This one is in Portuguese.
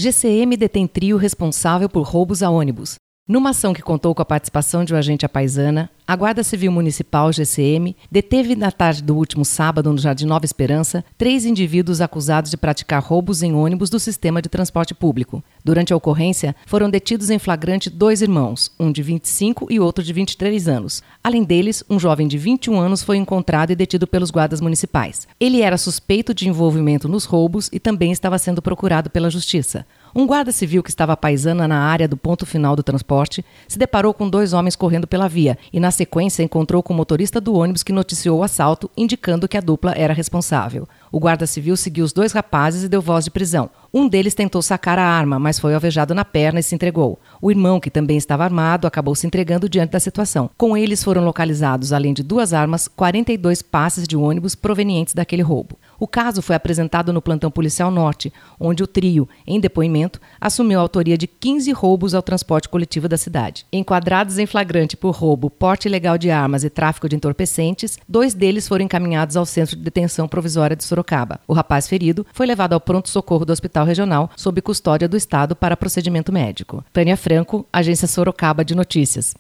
GCM detém trio responsável por roubos a ônibus. Numa ação que contou com a participação de um agente apaisana, a Guarda Civil Municipal, GCM, deteve na tarde do último sábado, no Jardim Nova Esperança, 3 indivíduos acusados de praticar roubos em ônibus do sistema de transporte público. Durante a ocorrência, foram detidos em flagrante 2 irmãos, um de 25 e outro de 23 anos. Além deles, um jovem de 21 anos foi encontrado e detido pelos guardas municipais. Ele era suspeito de envolvimento nos roubos e também estava sendo procurado pela Justiça. Um guarda civil que estava paisana na área do ponto final do transporte se deparou com 2 homens correndo pela via e, na sequência, encontrou com o motorista do ônibus que noticiou o assalto, indicando que a dupla era responsável. O guarda civil seguiu os 2 rapazes e deu voz de prisão. Um deles tentou sacar a arma, mas foi alvejado na perna e se entregou. O irmão, que também estava armado, acabou se entregando diante da situação. Com eles foram localizados, além de 2 armas, 42 passes de ônibus provenientes daquele roubo. O caso foi apresentado no Plantão Policial Norte, onde o trio, em depoimento, assumiu a autoria de 15 roubos ao transporte coletivo da cidade. Enquadrados em flagrante por roubo, porte ilegal de armas e tráfico de entorpecentes, 2 deles foram encaminhados ao Centro de Detenção Provisória de Sorocaba. O rapaz ferido foi levado ao pronto-socorro do Hospital Regional sob custódia do Estado para procedimento médico. Tânia Franco, Agência Sorocaba de Notícias.